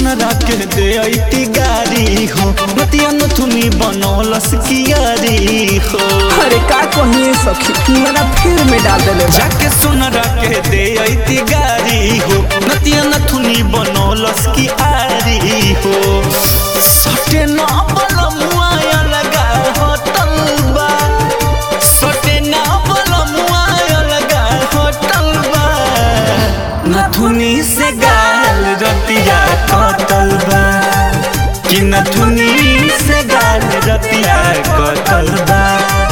सुनरा के दे ऐती गारी हो नतिया नथुनी बनौलस कियारी हो। अरे का कहिए सखी मेरा फिर में डाल देले जाके सुनरा के दे ऐती गारी हो नतिया नथुनी बनौलस कियारी हो। सटे ना बलमुआ लगा होटल बा सटे ना बलमुआ लगा होटल बा नथुनी से गाल रतिया कटल बा कि नथुनी से गाल रतिया कटल बा।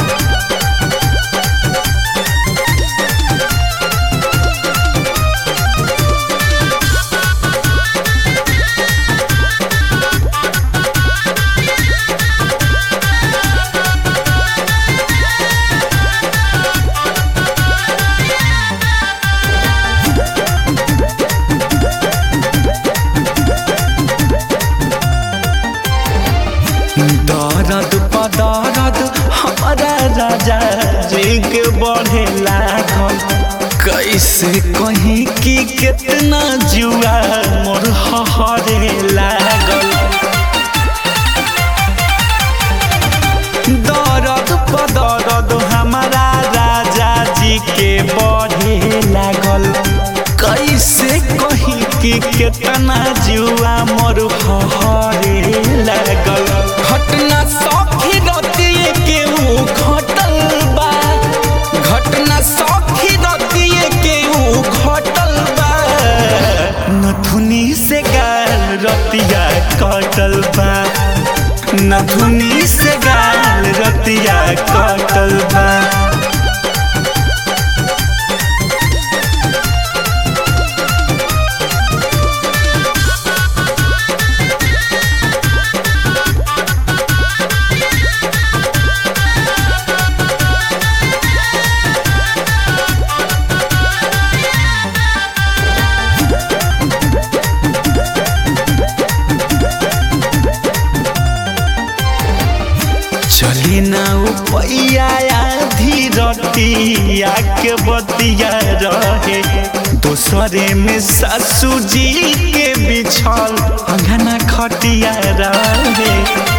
दर्द पदर्द हमारा राजा जी के बढ़े लागल कैसे कहीं कि कितना जुआ मोर हरे लागल। दर्द पदर्द हमारा राजा जी के बढ़े लागल कैसे कहीं कि कितना जुआ मोर हरे लागल। घटना सखी रतिए के ऊ घटल बा घटना सखी रतिए के ऊ घटल बा नथुनी से गाल रतिया कटल बा नथुनी से गाल रतिया कटल बा। चली ना उपैया आधी रतिया के बतिया रहे दोसरे में सासू जी के बिछल अंगना खटिया रहे।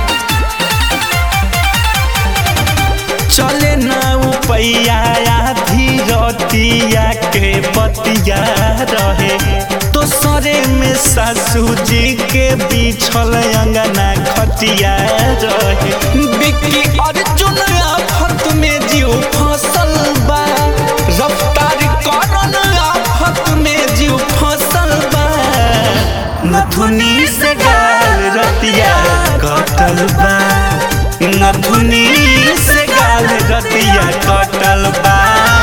चले ना उपैया आधी रतिया के बतिया रहे दोसरे में सासू जी के बिछल अंगना खटिया रहे। बिक्की अर्जुन आफत में जीव फसल बा रफ्तार करन आफत में जीव फसल बा नथुनी से गाल रतिया कटल बा नथुनी से गाल रतिया कटल बा।